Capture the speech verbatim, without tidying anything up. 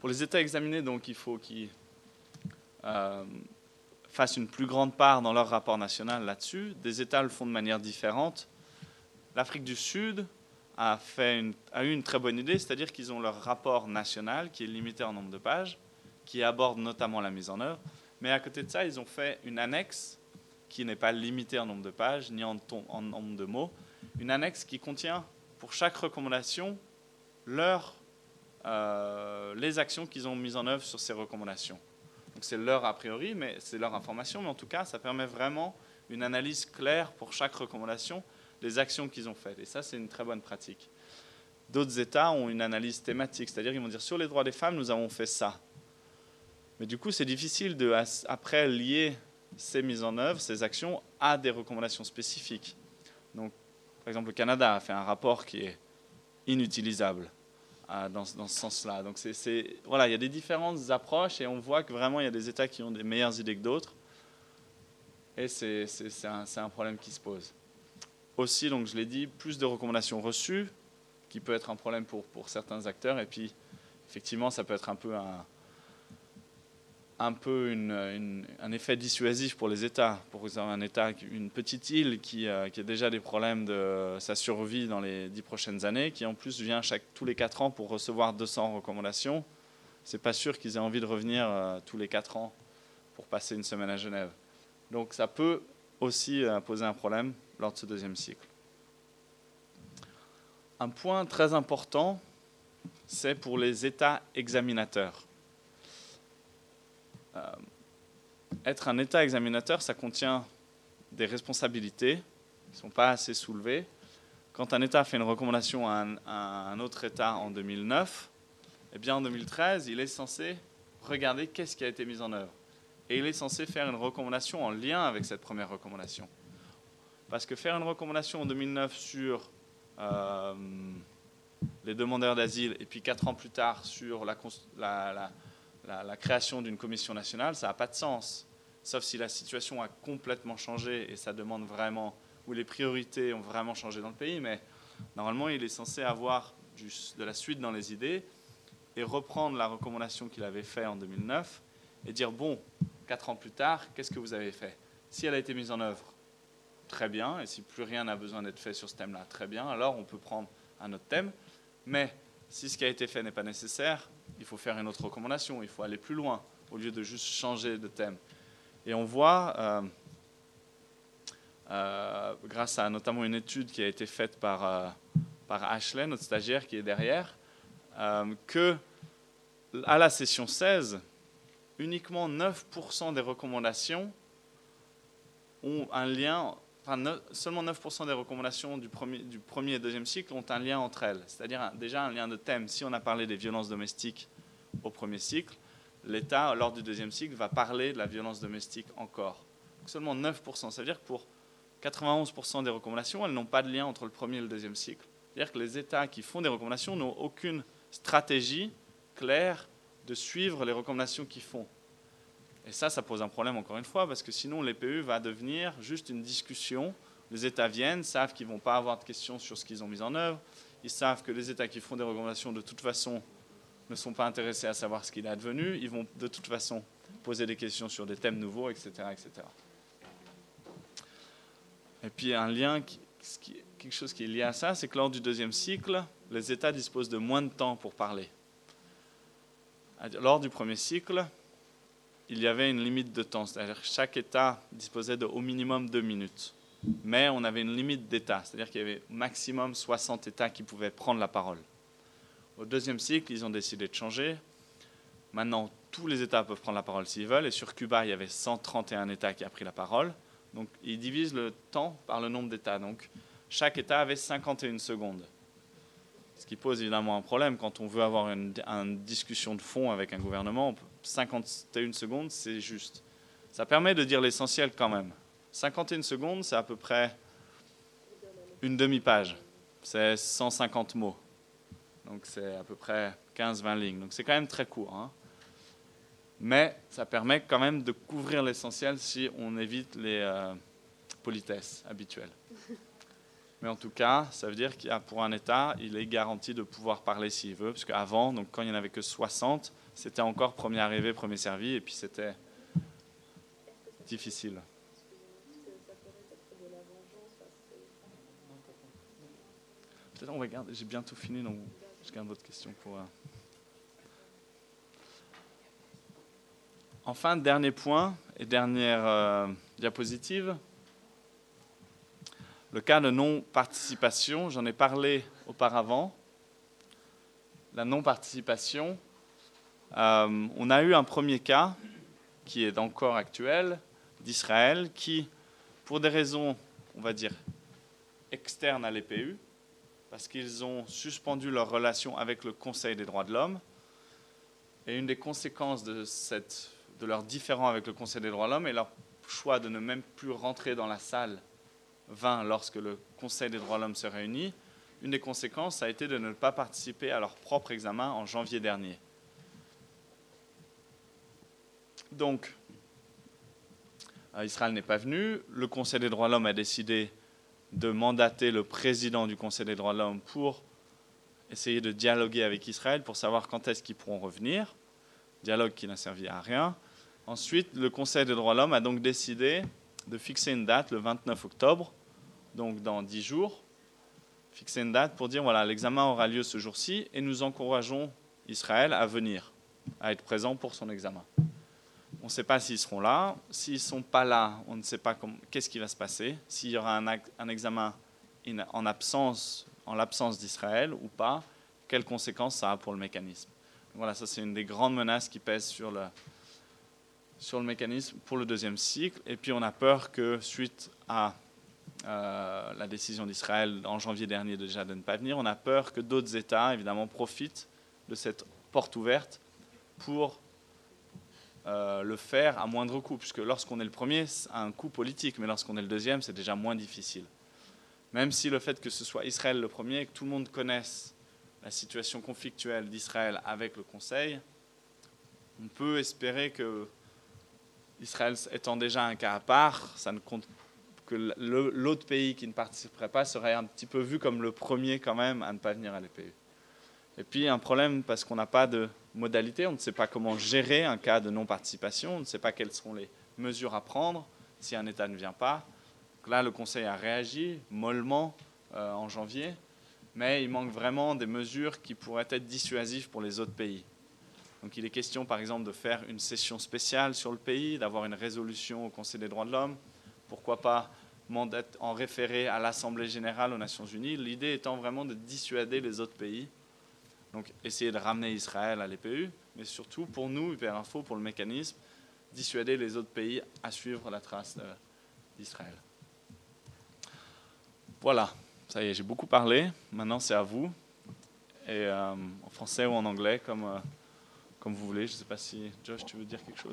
Pour les États examinés, donc, il faut qu'ils euh, fassent une plus grande part dans leur rapport national là-dessus. Des États le font de manière différente. L'Afrique du Sud a, fait une, a eu une très bonne idée, c'est-à-dire qu'ils ont leur rapport national qui est limité en nombre de pages, qui aborde notamment la mise en œuvre. Mais à côté de ça, ils ont fait une annexe qui n'est pas limitée en nombre de pages ni en, ton, en nombre de mots. Une annexe qui contient pour chaque recommandation leur, euh, les actions qu'ils ont mises en œuvre sur ces recommandations. Donc c'est leur a priori, mais c'est leur information, mais en tout cas, ça permet vraiment une analyse claire pour chaque recommandation des actions qu'ils ont faites. Et ça, c'est une très bonne pratique. D'autres États ont une analyse thématique, c'est-à-dire qu'ils vont dire sur les droits des femmes, nous avons fait ça. Mais du coup, c'est difficile de, après, lier ces mises en œuvre, ces actions, à des recommandations spécifiques. Donc, par exemple, le Canada a fait un rapport qui est inutilisable euh, dans, dans ce sens-là. Donc, c'est, c'est, voilà, il y a des différentes approches et on voit que vraiment, il y a des États qui ont des meilleures idées que d'autres. Et c'est, c'est, c'est, un, c'est un problème qui se pose. Aussi, donc, je l'ai dit, plus de recommandations reçues, qui peut être un problème pour, pour certains acteurs. Et puis, effectivement, ça peut être un peu un... un peu une, une, un effet dissuasif pour les États. Pour exemple, un État, une petite île qui, euh, qui a déjà des problèmes de sa survie dans les dix prochaines années, qui en plus vient chaque, tous les quatre ans pour recevoir deux cents recommandations, c'est pas sûr qu'ils aient envie de revenir euh, tous les quatre ans pour passer une semaine à Genève. Donc ça peut aussi euh, poser un problème lors de ce deuxième cycle. Un point très important, c'est pour les États examinateurs. Euh, être un État examinateur, ça contient des responsabilités qui ne sont pas assez soulevées. Quand un État fait une recommandation à un, à un autre État en deux mille neuf, eh bien en deux mille treize, il est censé regarder qu'est-ce qui a été mis en œuvre. Et il est censé faire une recommandation en lien avec cette première recommandation. Parce que faire une recommandation en deux mille neuf sur euh, les demandeurs d'asile et puis quatre ans plus tard sur la, la, la La, la création d'une commission nationale, ça n'a pas de sens. Sauf si la situation a complètement changé et ça demande vraiment, ou les priorités ont vraiment changé dans le pays, mais normalement, il est censé avoir du, de la suite dans les idées et reprendre la recommandation qu'il avait faite en deux mille neuf et dire, bon, quatre ans plus tard, qu'est-ce que vous avez fait? Si elle a été mise en œuvre, très bien, et si plus rien n'a besoin d'être fait sur ce thème-là, très bien, alors on peut prendre un autre thème, mais si ce qui a été fait n'est pas nécessaire, il faut faire une autre recommandation, il faut aller plus loin, au lieu de juste changer de thème. Et on voit, euh, euh, grâce à notamment une étude qui a été faite par, euh, par Ashley, notre stagiaire qui est derrière, euh, que à la session seize, uniquement neuf pour cent des recommandations ont un lien, enfin ne, seulement neuf pour cent des recommandations du premier, du premier et deuxième cycle ont un lien entre elles, c'est-à-dire un, déjà un lien de thème. Si on a parlé des violences domestiques au premier cycle, l'État, lors du deuxième cycle, va parler de la violence domestique encore. Donc seulement neuf pour cent. Ça veut dire que pour quatre-vingt-onze pour cent des recommandations, elles n'ont pas de lien entre le premier et le deuxième cycle. C'est-à-dire que les États qui font des recommandations n'ont aucune stratégie claire de suivre les recommandations qu'ils font. Et ça, ça pose un problème encore une fois, parce que sinon l'E P E va devenir juste une discussion. Les États viennent, savent qu'ils ne vont pas avoir de questions sur ce qu'ils ont mis en œuvre. Ils savent que les États qui font des recommandations, de toute façon, ne sont pas intéressés à savoir ce qu'il est advenu. Ils vont de toute façon poser des questions sur des thèmes nouveaux, et cetera, et cetera. Et puis un lien, quelque chose qui est lié à ça, c'est que lors du deuxième cycle, les États disposent de moins de temps pour parler. Lors du premier cycle, il y avait une limite de temps, c'est-à-dire que chaque État disposait de au minimum deux minutes. Mais on avait une limite d'États, c'est-à-dire qu'il y avait au maximum soixante États qui pouvaient prendre la parole. Au deuxième cycle, ils ont décidé de changer. Maintenant, tous les États peuvent prendre la parole s'ils veulent, et sur Cuba, il y avait cent trente et un États qui ont pris la parole. Donc, ils divisent le temps par le nombre d'États. Donc, chaque État avait cinquante et une secondes. Ce qui pose évidemment un problème quand on veut avoir une, une discussion de fond avec un gouvernement. cinquante et une secondes, c'est juste. Ça permet de dire l'essentiel quand même. cinquante et une secondes, c'est à peu près une demi-page. C'est cent cinquante mots. Donc c'est à peu près quinze vingt lignes. Donc c'est quand même très court. Hein. Mais ça permet quand même de couvrir l'essentiel si on évite les euh, politesses habituelles. Mais en tout cas, ça veut dire qu'il y a, pour un État, il est garanti de pouvoir parler s'il veut. Parce qu'avant, donc quand il n'y en avait que soixante, c'était encore premier arrivé, premier servi, et puis c'était difficile. Peut-être on va garder, j'ai bientôt fini, donc je garde votre question pour... Euh... Enfin, dernier point et dernière euh, diapositive. Le cas de non-participation, j'en ai parlé auparavant. La non-participation, euh, on a eu un premier cas qui est encore actuel d'Israël qui, pour des raisons, on va dire, externes à l'E P U, parce qu'ils ont suspendu leur relation avec le Conseil des droits de l'homme, et une des conséquences de, cette, de leur différend avec le Conseil des droits de l'homme est leur choix de ne même plus rentrer dans la salle vingt lorsque le Conseil des droits de l'homme se réunit. Une des conséquences a été de ne pas participer à leur propre examen en janvier dernier. Donc, Israël n'est pas venu. Le Conseil des droits de l'homme a décidé de mandater le président du Conseil des droits de l'homme pour essayer de dialoguer avec Israël pour savoir quand est-ce qu'ils pourront revenir. Dialogue qui n'a servi à rien. Ensuite, le Conseil des droits de l'homme a donc décidé de fixer une date le vingt-neuf octobre, donc dans dix jours, fixer une date pour dire voilà, l'examen aura lieu ce jour-ci et nous encourageons Israël à venir, à être présent pour son examen. On ne sait pas s'ils seront là. S'ils ne sont pas là, on ne sait pas qu'est-ce qui va se passer. S'il y aura un, un examen en absence, en l'absence d'Israël ou pas, quelles conséquences ça a pour le mécanisme. Donc voilà, ça c'est une des grandes menaces qui pèsent sur le, sur le mécanisme pour le deuxième cycle. Et puis on a peur que suite à euh, la décision d'Israël en janvier dernier déjà de ne pas venir, on a peur que d'autres États évidemment profitent de cette porte ouverte pour Euh, le faire à moindre coût, puisque lorsqu'on est le premier, c'est un coût politique, mais lorsqu'on est le deuxième, c'est déjà moins difficile. Même si le fait que ce soit Israël le premier, et que tout le monde connaisse la situation conflictuelle d'Israël avec le Conseil, on peut espérer que Israël étant déjà un cas à part, ça ne compte que l'autre pays qui ne participerait pas serait un petit peu vu comme le premier quand même à ne pas venir à l'E P U. Et puis un problème parce qu'on n'a pas de modalité, on ne sait pas comment gérer un cas de non-participation, on ne sait pas quelles seront les mesures à prendre si un État ne vient pas. Donc là, le Conseil a réagi mollement euh, en janvier, mais il manque vraiment des mesures qui pourraient être dissuasives pour les autres pays. Donc il est question par exemple de faire une session spéciale sur le pays, d'avoir une résolution au Conseil des droits de l'homme, pourquoi pas en référer à l'Assemblée générale aux Nations unies, l'idée étant vraiment de dissuader les autres pays. Donc, essayer de ramener Israël à l'E P U, mais surtout, pour nous, Hyperinfo, pour le mécanisme, dissuader les autres pays à suivre la trace d'Israël. Voilà, ça y est, j'ai beaucoup parlé. Maintenant, c'est à vous. Et euh, en français ou en anglais, comme, euh, comme vous voulez. Je ne sais pas si, Josh, tu veux dire quelque chose ?